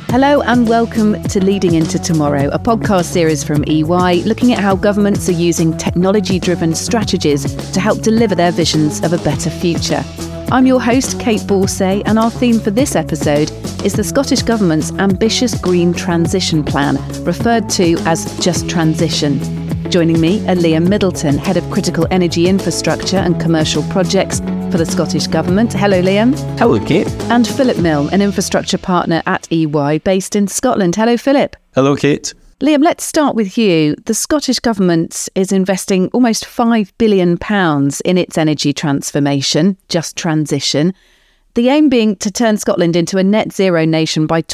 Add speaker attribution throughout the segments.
Speaker 1: Hello and welcome to Leading Into Tomorrow, a podcast series from EY looking at how governments are using technology-driven strategies to help deliver their visions of a better future. I'm your host, Kate Borsay, and our theme for this episode is the Scottish Government's ambitious green transition plan, referred to as Just Transition. Joining me are Liam Middleton, Head of Critical Energy Infrastructure and Commercial Projects for the Scottish Government. Hello, Liam.
Speaker 2: Hello, Kate.
Speaker 1: And Philip Milne, an infrastructure partner at EY based in Scotland. Hello, Philip.
Speaker 2: Hello, Kate.
Speaker 1: Liam, let's start with you. The Scottish Government is investing almost £5 billion in its energy transformation, Just Transition. The aim being to turn Scotland into a net zero nation by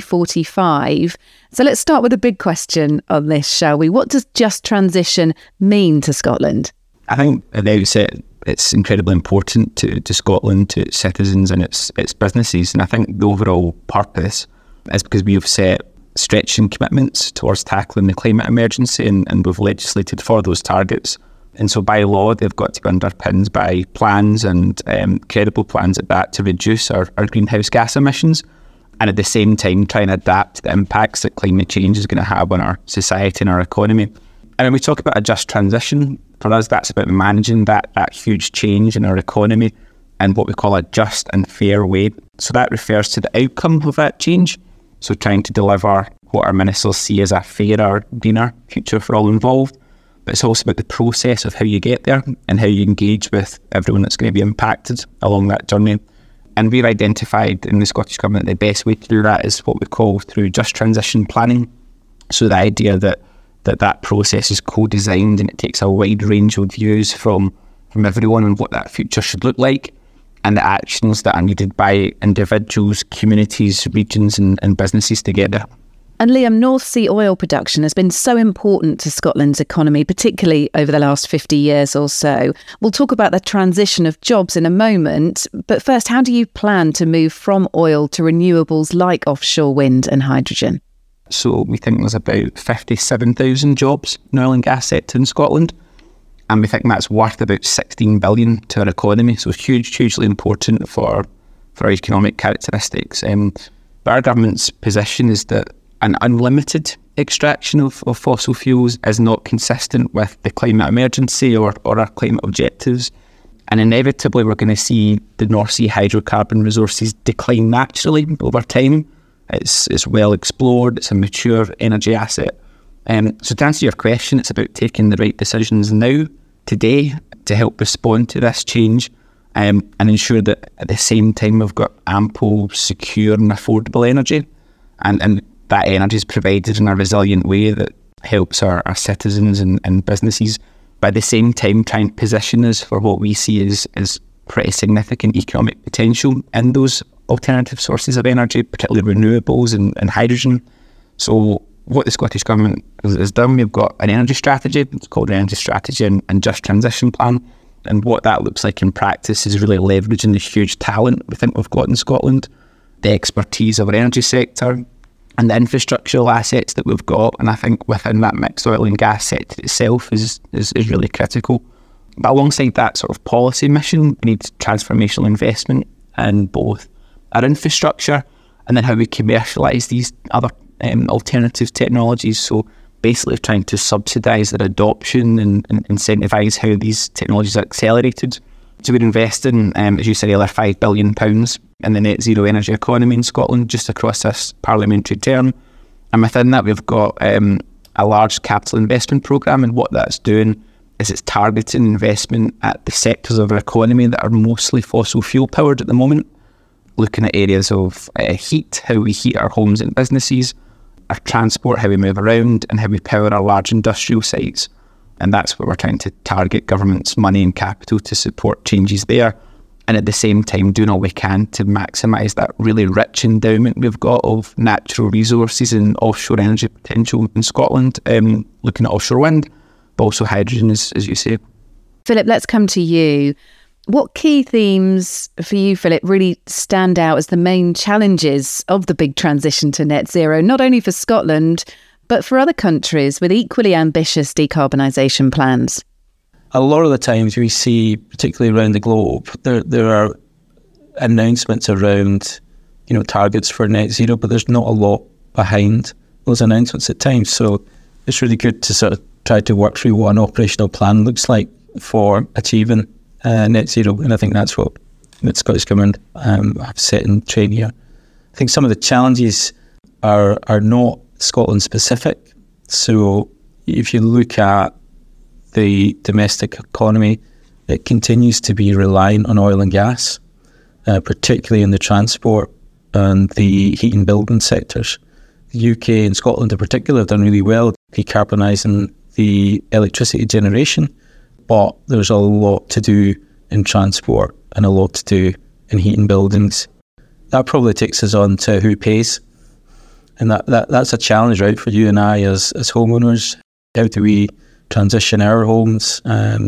Speaker 1: 2045. So let's start with a big question on this, shall we? What does Just Transition mean to Scotland?
Speaker 2: I think at the outset, it's incredibly important to Scotland, to its citizens and its businesses. And I think the overall purpose is because we have set stretching commitments towards tackling the climate emergency and we've legislated for those targets. And so by law, they've got to be underpinned by plans and credible plans at that to reduce our greenhouse gas emissions and at the same time try and adapt to the impacts that climate change is going to have on our society and our economy. And when we talk about a just transition, for us, that's about managing that huge change in our economy in what we call a just and fair way. So that refers to the outcome of that change. So trying to deliver what our ministers see as a fairer, greener future for all involved. But it's also about the process of how you get there and how you engage with everyone that's going to be impacted along that journey. And we've identified in the Scottish Government the best way to do that is what we call through just transition planning. So the idea that process is co-designed and it takes a wide range of views from everyone on what that future should look like and the actions that are needed by individuals, communities, regions and businesses together.
Speaker 1: And Liam, North Sea oil production has been so important to Scotland's economy, particularly over the last 50 years or so. We'll talk about the transition of jobs in a moment. But first, how do you plan to move from oil to renewables like offshore wind and hydrogen?
Speaker 2: So we think there's about 57,000 jobs in the oil and gas sector in Scotland. And we think that's worth about 16 billion to our economy. So it's hugely important for our economic characteristics. But our government's position is that an unlimited extraction of fossil fuels is not consistent with the climate emergency or our climate objectives. And inevitably, we're going to see the North Sea hydrocarbon resources decline naturally over time. It's well explored, it's a mature energy asset. So to answer your question, it's about taking the right decisions now, today, to help respond to this change and ensure that at the same time we've got ample, secure and affordable energy. And that energy is provided in a resilient way that helps our citizens and businesses, but at the same time try and position us for what we see as pretty significant economic potential in those alternative sources of energy, particularly renewables and hydrogen. So what the Scottish Government has done, we've got an energy strategy, it's called an Energy Strategy and Just Transition Plan. And what that looks like in practice is really leveraging the huge talent we think we've got in Scotland, the expertise of our energy sector, and the infrastructural assets that we've got. And I think within that mixed oil and gas sector itself is really critical. But alongside that sort of policy mission, we need transformational investment in both our infrastructure and then how we commercialise these other alternative technologies. So basically trying to subsidise their adoption and incentivise how these technologies are accelerated. So we're investing, as you said earlier, £5 billion in the net zero energy economy in Scotland just across this parliamentary term. And within that, we've got a large capital investment programme, and what that's doing is it's targeting investment at the sectors of our economy that are mostly fossil fuel powered at the moment, looking at areas of heat, how we heat our homes and businesses, our transport, how we move around, and how we power our large industrial sites. And that's where we're trying to target government's money and capital to support changes there. And at the same time, doing all we can to maximise that really rich endowment we've got of natural resources and offshore energy potential in Scotland, looking at offshore wind, but also hydrogen, as you say.
Speaker 1: Philip, let's come to you. What key themes for you, Philip, really stand out as the main challenges of the big transition to net zero, not only for Scotland, but for other countries with equally ambitious decarbonisation plans?
Speaker 3: A lot of the times we see, particularly around the globe, there are announcements around targets for net zero, but there's not a lot behind those announcements at times. So it's really good to sort of try to work through what an operational plan looks like for achieving net zero. And I think that's what the Scottish Government have set in train here. I think some of the challenges are not Scotland specific. So if you look at the domestic economy, it continues to be reliant on oil and gas, particularly in the transport and the heat and building sectors. The UK and Scotland in particular have done really well decarbonising the electricity generation, but there's a lot to do in transport and a lot to do in heat and buildings. That probably takes us on to who pays. And that's a challenge, right, for you and I as homeowners. How do we transition our homes,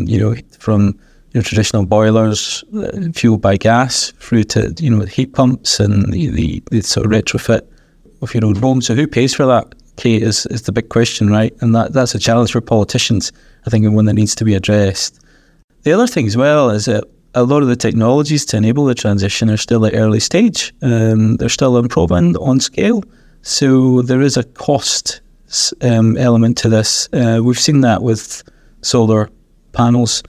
Speaker 3: from traditional boilers fueled by gas through to heat pumps and the sort of retrofit of your own home? So who pays for that, Kate, is the big question, right? And that's a challenge for politicians, I think, and one that needs to be addressed. The other thing as well is that a lot of the technologies to enable the transition are still at early stage. They're still unproven on scale. So there is a cost element to this. We've seen that with solar panels.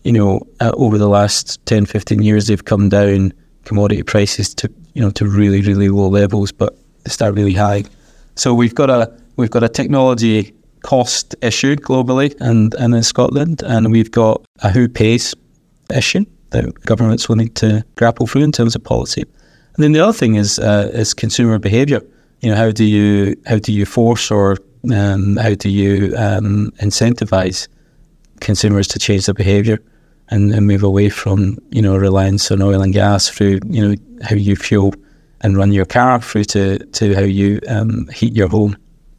Speaker 3: Over the last 10, 15 years, they've come down commodity prices to really, really low levels, but they start really high. So we've got a technology cost issue globally and in Scotland, and we've got a who pays issue that governments will need to grapple through in terms of policy. And then the other thing is consumer behaviour. How do you force or how do you incentivise consumers to change their behaviour and move away from reliance on oil and gas through how you fuel and run your car through to how you heat your home.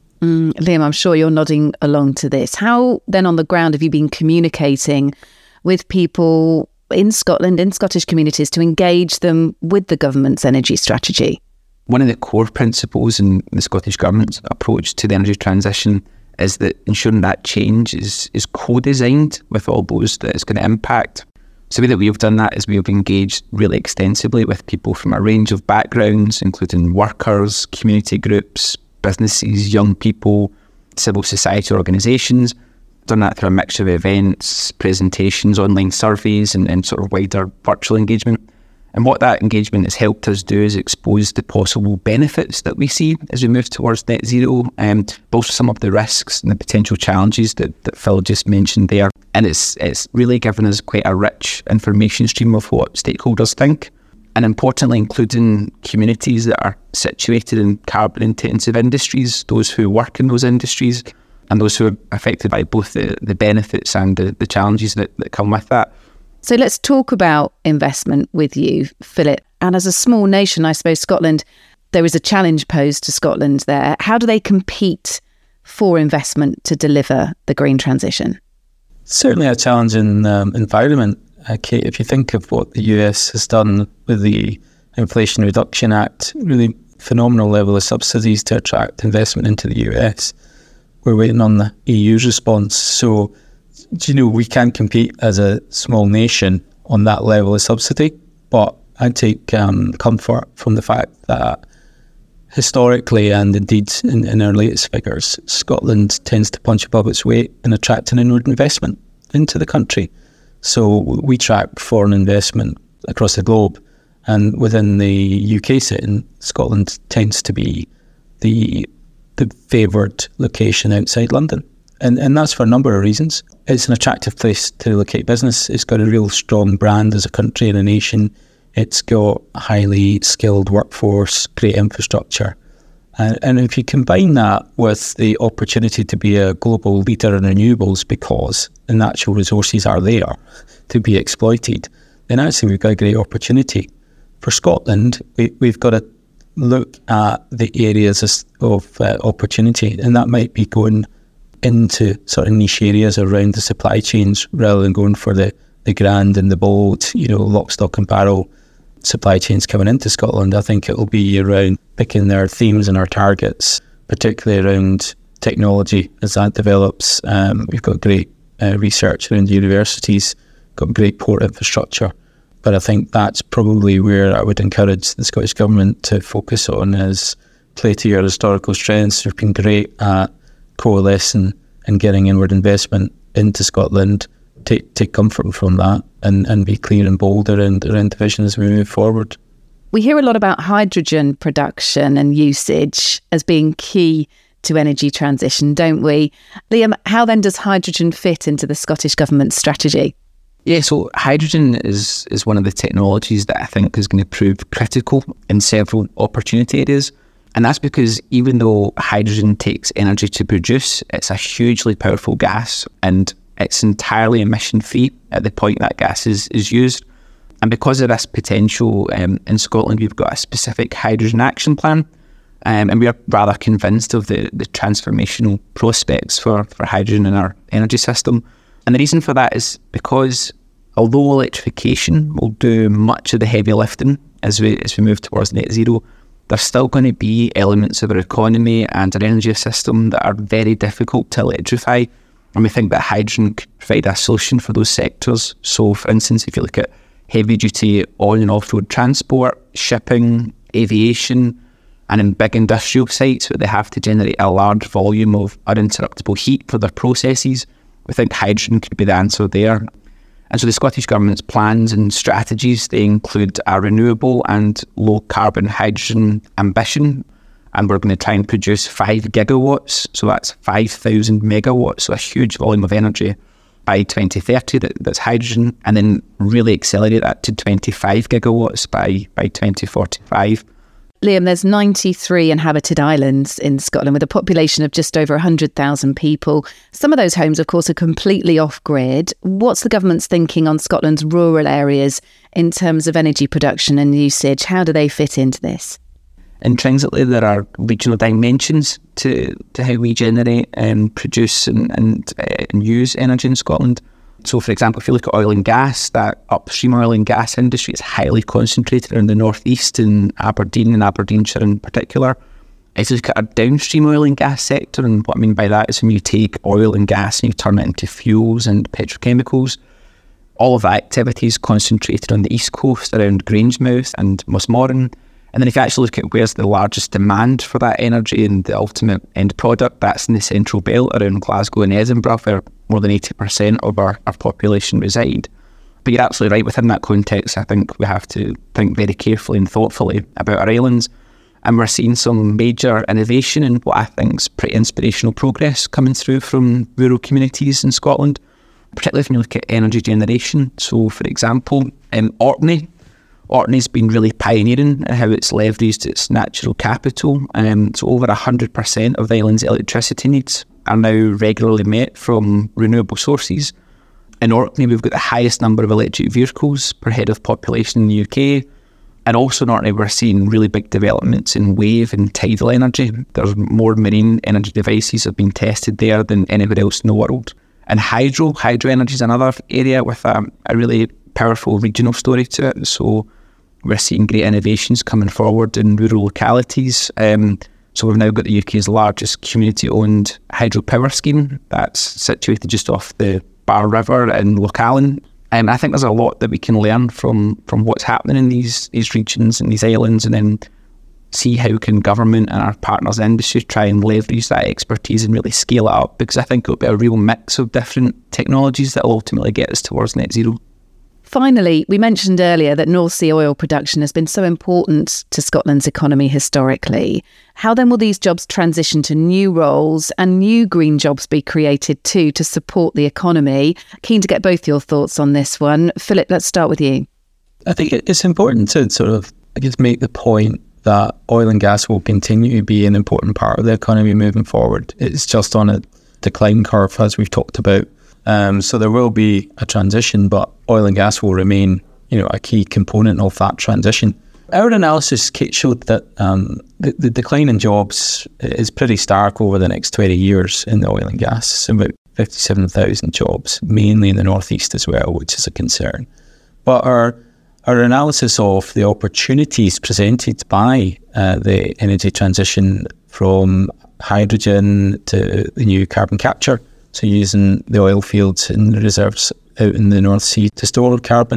Speaker 1: Liam, I'm sure you're nodding along to this. How then on the ground have you been communicating with people in Scotland, in Scottish communities, to engage them with the government's energy strategy?
Speaker 2: One of the core principles in the Scottish Government's approach to the energy transition is that ensuring that change is co-designed with all those that it's going to impact. So the way that we've done that is we've engaged really extensively with people from a range of backgrounds, including workers, community groups, businesses, young people, civil society organisations. Done that through a mixture of events, presentations, online surveys and sort of wider virtual engagement. And what that engagement has helped us do is expose the possible benefits that we see as we move towards net zero, but also some of the risks and the potential challenges that Phil just mentioned there. And it's really given us quite a rich information stream of what stakeholders think. And importantly, including communities that are situated in carbon-intensive industries, those who work in those industries, and those who are affected by both the benefits and the challenges that come with that.
Speaker 1: So let's talk about investment with you, Philip. And as a small nation, I suppose Scotland, there is a challenge posed to Scotland there. How do they compete for investment to deliver the green transition?
Speaker 3: Certainly a challenging environment, Kate. If you think of what the US has done with the Inflation Reduction Act, really phenomenal level of subsidies to attract investment into the US. We're waiting on the EU's response. So, we can compete as a small nation on that level of subsidy, but I take comfort from the fact that historically and indeed in our latest figures, Scotland tends to punch above its weight in attracting inward investment into the country. So we track foreign investment across the globe, and within the UK setting, Scotland tends to be the favoured location outside London. And that's for a number of reasons. It's an attractive place to locate business. It's got a real strong brand as a country and a nation. It's got a highly skilled workforce, great infrastructure. And if you combine that with the opportunity to be a global leader in renewables because the natural resources are there to be exploited, then actually we've got a great opportunity. For Scotland, we've got to look at the areas of opportunity, and that might be going into sort of niche areas around the supply chains rather than going for the grand and the bold, lock, stock and barrel supply chains coming into Scotland. I think it'll be around picking their themes and our targets, particularly around technology as that develops. We've got great research around universities, got great port infrastructure. But I think that's probably where I would encourage the Scottish Government to focus on, is play to your historical strengths. You've been great at coalescing and getting inward investment into Scotland. Take comfort from that and be clear and bold around the vision as we move forward.
Speaker 1: We hear a lot about hydrogen production and usage as being key to energy transition, don't we? Liam, how then does hydrogen fit into the Scottish Government's strategy?
Speaker 2: Yeah, so hydrogen is one of the technologies that I think is going to prove critical in several opportunity areas. And that's because even though hydrogen takes energy to produce, it's a hugely powerful gas and it's entirely emission-free at the point that gas is used. And because of this potential, in Scotland, we've got a specific hydrogen action plan. And we are rather convinced of the transformational prospects for hydrogen in our energy system. And the reason for that is because although electrification will do much of the heavy lifting as we move towards net zero, there's still going to be elements of our economy and our energy system that are very difficult to electrify. And we think that hydrogen could provide a solution for those sectors. So, for instance, if you look at heavy-duty on- and off-road transport, shipping, aviation, and in big industrial sites where they have to generate a large volume of uninterruptible heat for their processes, we think hydrogen could be the answer there. And so the Scottish Government's plans and strategies, they include a renewable and low-carbon hydrogen ambition. And we're going to try and produce 5 gigawatts, so that's 5,000 megawatts, so a huge volume of energy by 2030 that's hydrogen, and then really accelerate that to 25 gigawatts by 2045.
Speaker 1: Liam, there's 93 inhabited islands in Scotland with a population of just over 100,000 people. Some of those homes, of course, are completely off-grid. What's the government's thinking on Scotland's rural areas in terms of energy production and usage? How do they fit into this?
Speaker 2: Intrinsically, there are regional dimensions to how we generate and produce and use energy in Scotland. So, for example, if you look at oil and gas, that upstream oil and gas industry is highly concentrated in the northeast, in Aberdeen and Aberdeenshire in particular. If you look at our downstream oil and gas sector, and what I mean by that is when you take oil and gas and you turn it into fuels and petrochemicals, all of that activity is concentrated on the east coast around Grangemouth and Mossmoran. And then if you actually look at where's the largest demand for that energy and the ultimate end product, that's in the central belt around Glasgow and Edinburgh, where more than 80% of our population reside. But you're absolutely right, within that context, I think we have to think very carefully and thoughtfully about our islands. And we're seeing some major innovation and what I think is pretty inspirational progress coming through from rural communities in Scotland, particularly when you look at energy generation. So, for example, Orkney's been really pioneering in how it's leveraged its natural capital. So over 100% of the island's electricity needs are now regularly met from renewable sources. In Orkney, we've got the highest number of electric vehicles per head of population in the UK. And also in Orkney, we're seeing really big developments in wave and tidal energy. There's more marine energy devices have been tested there than anywhere else in the world. And hydro energy is another area with a really powerful regional story to it. So we're seeing great innovations coming forward in rural localities. So we've now got the UK's largest community-owned hydropower scheme that's situated just off the Bar River in Lochalan. I think there's a lot that we can learn from what's happening in these regions and these islands, and then see how can government and our partners in industry try and leverage that expertise and really scale it up, because I think it'll be a real mix of different technologies that will ultimately get us towards net zero.
Speaker 1: Finally, we mentioned earlier that North Sea oil production has been so important to Scotland's economy historically. How then will these jobs transition to new roles and new green jobs be created too to support the economy? Keen to get both your thoughts on this one. Philip, let's start with you.
Speaker 3: I think it's important to sort of, make the point that oil and gas will continue to be an important part of the economy moving forward. It's just on a decline curve, as we've talked about. So there will be a transition, but oil and gas will remain, a key component of that transition. Our analysis showed that the decline in jobs is pretty stark over the next 20 years in the oil and gas. So about 57,000 jobs, mainly in the northeast as well, which is a concern. But our analysis of the opportunities presented by the energy transition, from hydrogen to the new carbon capture, so using the oil fields and the reserves out in the North Sea to store carbon,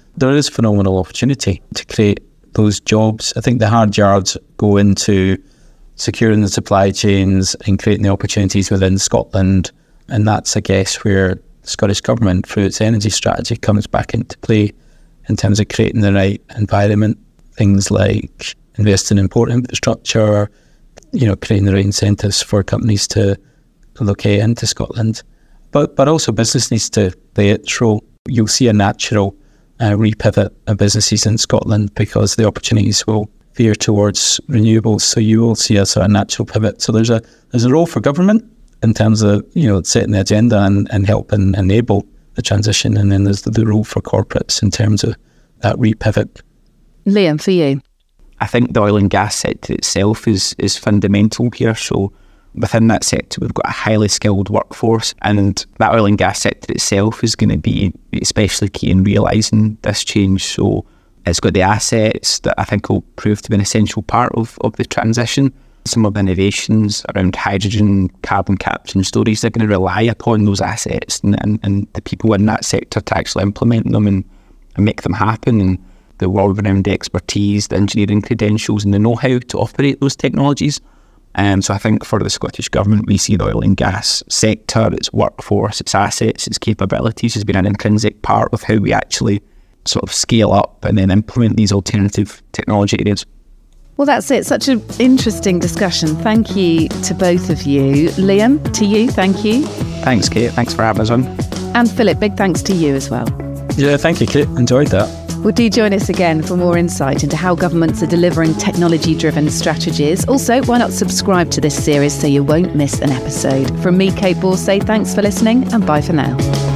Speaker 3: there is phenomenal opportunity to create those jobs. I think the hard yards go into securing the supply chains and creating the opportunities within Scotland. And that's, I guess, where the Scottish Government, through its energy strategy, comes back into play in terms of creating the right environment. Things like investing in port infrastructure, creating the right incentives for companies to locate into Scotland. But also business needs to play its role. You'll see a natural repivot of businesses in Scotland because the opportunities will veer towards renewables. So you will see a sort of natural pivot. So there's a role for government in terms of setting the agenda and helping enable the transition, and then there's the role for corporates in terms of that repivot.
Speaker 1: Liam, for you?
Speaker 2: I think the oil and gas sector itself is fundamental here. So within that sector, we've got a highly skilled workforce, and that oil and gas sector itself is going to be especially key in realising this change. So it's got the assets that I think will prove to be an essential part of the transition. Some of the innovations around hydrogen, carbon capture and storage, they're going to rely upon those assets and the people in that sector to actually implement them and make them happen. And the world-renowned expertise, the engineering credentials and the know-how to operate those technologies. So I think for the Scottish Government, we see the oil and gas sector, its workforce, its assets, its capabilities has been an intrinsic part of how we actually sort of scale up and then implement these alternative technology areas.
Speaker 1: Well, that's it. Such an interesting discussion. Thank you to both of you. Liam, to you, thank you.
Speaker 2: Thanks, Kate. Thanks for having us on.
Speaker 1: And Philip, big thanks to you as well.
Speaker 3: Yeah, thank you, Kate. Enjoyed that.
Speaker 1: Well, do join us again for more insight into how governments are delivering technology-driven strategies. Also, why not subscribe to this series so you won't miss an episode? From me, Kate Borsay, thanks for listening and bye for now.